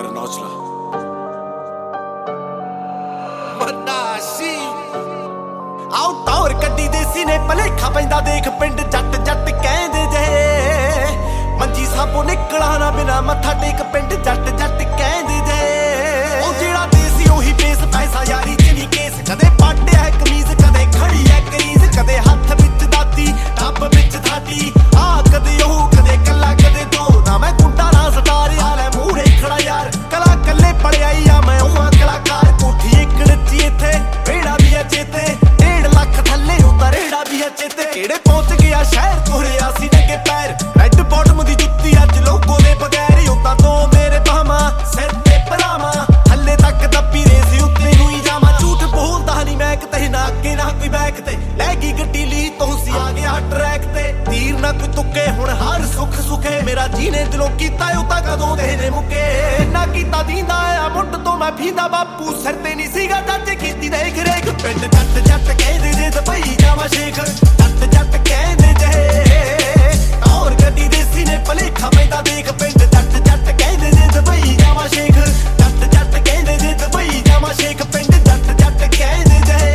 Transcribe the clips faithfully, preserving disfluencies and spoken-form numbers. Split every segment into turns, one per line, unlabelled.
ਕਰ ਨੌਚਲਾ ਮਨਾਸੀ ਆਉ ਟੌਰ ਕੱਢੀ ਦੇਸੀ ਨੇ ਭਲੇਖਾ ਪੈਂਦਾ ਦੇਖ ਪਿੰਡ ਜੱਟ ਜੱਟ ਕਹਿੰਦੇ ਜੇ ਮੰਜੀ ਸਾਬੋ ਨਿਕਲਾ ਨਾ ਬਿਨਾ ਮੱਥਾ ਟੇਕ ਪਿੰਡ ਜੱਟ ਜੱਟ ਕਹਿੰਦੇ ਜੇ ਉਹ ਜਿਹੜਾ ਦੇਸੀ ਉਹੀ ਬੇਸ ਪੈਸਾ ਯਾਰੀ ਚ ਨਹੀਂ ਕੇਸ ਕਦੇ ਪਾਟਿਆ ਕਮੀਜ਼ ਕਦੇ ਖੜੀ ਐ ਕਰੀਜ਼ ਕਦੇ ਹੱਥ ਵਿੱਚ ਦਾਤੀ ਟੱਬ ਵਿੱਚ ਥਾਟੀ ਆ ਕਦੇ ਉਹ ਕਦੇ ਕੱਲਾ ਕਦੇ ਦੋ ਨਾ ਮੈਂ ਗੁੰਡਾ ਨਾ ਸਟਾਰ ਹਾਲੇ ਮੂਹਰੇ ਖੜਾ ਯਾਰ ਕਲਾ ਕੱਲੇ ਪੜਿਆਈ ਆ ਮੈਂ ਉਹ ਕਲਾਕਾਰ ਕੋਠੀ ਇੱਕ ਨੱਚੀ ਇੱਥੇ ਵੇੜਾ ਵੀ ਐ ਚੇਤੇ ਡੇਢ ਲੱਖ ਥੱਲੇ ਉਤਾਰ ਰੇੜਾ ਵੀ ਐ ਚੇਤੇ ਕਿਹੜੇ ਪਹੁੰਚ ਗਿਆ ਸ਼ਹਿਰ ਤੋਰਿਆ ਸੀ ਨੰਗੇ ਪੈਰ ਰੈੱਡ ਬਾਟਮ ਦੀ ਜੁੱਤੀ ਅੱਜ ਲੋਗੋ ਦੇ ਬਗੈਰ ਉਤਾਂ ਤੋਂ ਮੇਰੇ ਬਾਹਾਂ ਸਿਰ ਤੇ ਪਰਾਵਾਂ ਹੱਲੇ ਤੱਕ ਦੱਬੀ ਰੇਸ ਉੱਤੇ ਨੂੰ ਹੀ ਜਾਵਾਂ ਝੂਠ ਬੋਲਦਾ ਨਹੀਂ ਮੈਂ ਕਿਤੇ ਨਾ ਅੱਗੇ ਨਾ ਕੋਈ ਬੈਕ ਤੇ ਲੈ ਗਈ ਗੱਡੀ ਲਈ ਤੋਂ ਸੀ ਆ ਗਿਆ ਟਰੈਕ ਤੇ ਤੀਰ ਨਾ ਕੋਈ ਤੁੱਕੇ ਹੁਣ ਹਰ ਸੁੱਖ ਸੁਖੇ ਮੇਰਾ ਜੀਨੇ ਦਿਲੋਂ ਕੀਤਾ ਉਹ ਤਾਂ ਕਦੋਂ ਦੇ ਨੇ ਮੁੱਕੇ ਨਾ ਕੀਤਾ ਦੀਂਦਾ ਆ ਮੁੱਢ ਤੋਂ ਮੈਂ ਫੀਂਦਾ ਬਾਪੂ ਸਿਰ ਤੇ ਨਹੀਂ ਸੀਗਾ ਜੱਜ ਕੀਤੀ ਦੇਖ ਰੇਖ ਪਿੰਡ ਜੱਟ ਜੱਟ ਕਹਿੰਦੇ ਜੇ ਦੁਬਈ ਜਾਵਾਂ ਸ਼ੇਖ ਜੱਟ ਜੱਟ ਕਹਿੰਦੇ ਜੇ ਔਰ ਗੱਡੀ ਦੇਸੀ ਨੇ ਭਲੇਖਾ ਪੈਂਦਾ ਦੇਖ ਪਿੰਡ ਜੱਟ ਜੱਟ ਕਹਿੰਦੇ ਜੇ ਦੁਬਈ ਜਾਵਾਂ ਸ਼ੇਖ ਜੱਟ ਜੱਟ ਕਹਿੰਦੇ ਜੇ ਦੁਬਈ ਜਾਵਾਂ ਸ਼ੇਖ ਪਿੰਡ ਜੱਟ ਜੱਟ ਕਹਿੰਦੇ ਜੇ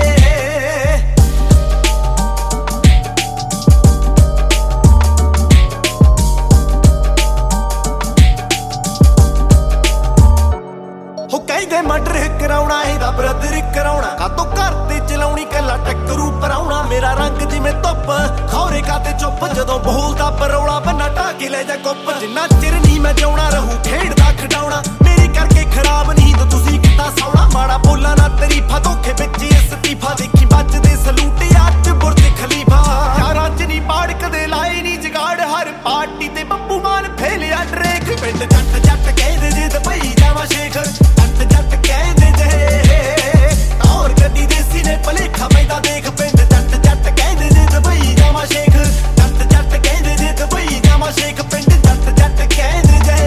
ਕਹਿੰਦੇ ਮਰਡਰ ਕਰਾਉਣਾ ਇਹਦਾ ਬ੍ਰਦਰ ਕਰਾਉਣਾ ਕਾਤੋਂ ਘਰ ਤੇ ਚਲਾਉਣੀ ਕੱਲਾ ਟੱਕਰੂ ਪਰਾਉਣਾ ਮੇਰਾ ਰੰਗ ਜਿਵੇਂ ਧੁੱਪ ਖੌਰੇ ਕਾਤੇ ਚੁੱਪ ਜਦੋਂ ਬੋਲਦਾ ਪਰੌਲਾ ਬੰਨਾ ਢਾ ਕੇ ਲੈ ਜਾ ਕੁੱਪ ਜਿੰਨਾ ਚਿਰ ਨਹੀਂ ਮੈਂ ਜਿਉਣਾ ਰਹੂ ਖੇਡਦਾ ਖਡਾਉਣਾ ਮੇਰੀ ਕਰਕੇ ਖਰਾਬ ਨਹੀਂ ਤਾਂ ਤੁਸੀਂ ਕਿੱਦਾਂ ਸੌਣਾ ਮਾੜਾ ਬੋਲਾਂ ਨਾ ਤਰੀਫਾ ਧੋਖੇ ਵਿੱਚ ਇਸਤੀਫਾ ਦੇਖੀ ਵੱਜਦੇ ਸਲੂਟ ਅੱਜ ਬੁਰਜ ਖਲੀਫਾ ਯਾਰਾਂ ਚ ਨਹੀਂ ਬਾੜ ਕਦੇ ਲਾਏ ਨਹੀਂ ਜਗਾੜ ਹਰ ਪਾਰਟੀ ਤੇ ਬੱਬੂ ਮਾਨ ਫੇਲਿਆ ਡਰੇਕ ਪਿੰਡ ਜੱਟ ਜੱਟ ਕਹਿੰਦੇ ਜੇ ਦੁਬਈ ਜਾਵਾਂ ਸ਼ੇਖ ਜੱਟ ਜੱਟ ਕਹਿੰਦੇ ਜੇ ਔਰ ਗੱਡੀ ਦੇਸੀ ਨੇ ਭਲੇਖਾ ਪੈਂਦਾ ਦੇਖ ਪਿੰਡ ਜੱਟ ਜੱਟ ਕਹਿੰਦੇ ਜੇ ਦੁਬਈ ਜਾਵਾਂ ਸ਼ੇਖ ਜੱਟ ਜੱਟ ਕਹਿੰਦੇ ਜੇ ਦੁਬਈ ਜਾਵਾਂ ਸ਼ੇਖ ਪਿੰਡ ਜੱਟ ਜੱਟ ਕਹਿੰਦੇ ਜੇ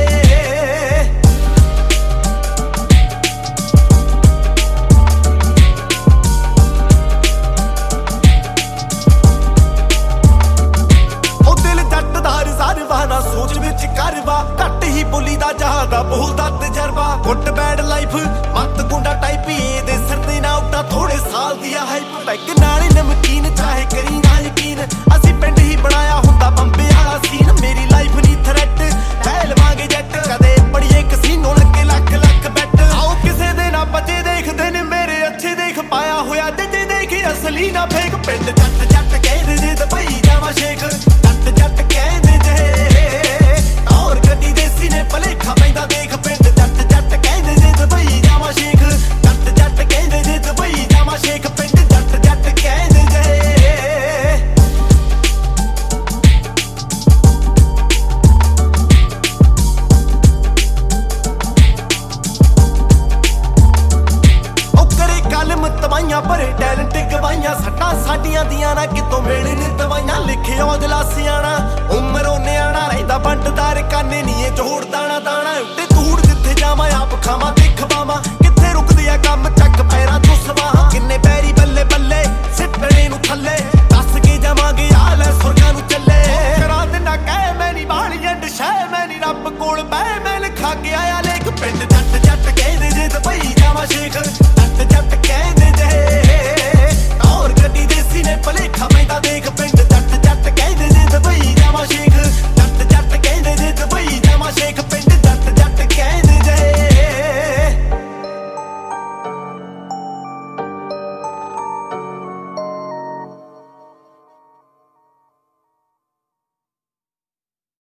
ਉਹ ਦਿਲ ਜੱਟ ਦਾ ਰਿਜ਼ਰਵਾ ਨਾ ਸੋਚ ਵਿੱਚ ਕਰਵਾ ਘੱਟ ਹੀ ਬੋਲੀ ਦਾ ਜਹਾਂ ਦਾ ਬੋਲਦਾ ਤਜਰਬਾ ਗੁੱਟ ਬੈਡ ਲਾਈਫ ਮੱਤ ਗੁੰਡਾ ਟਾਈਪ ਹੀ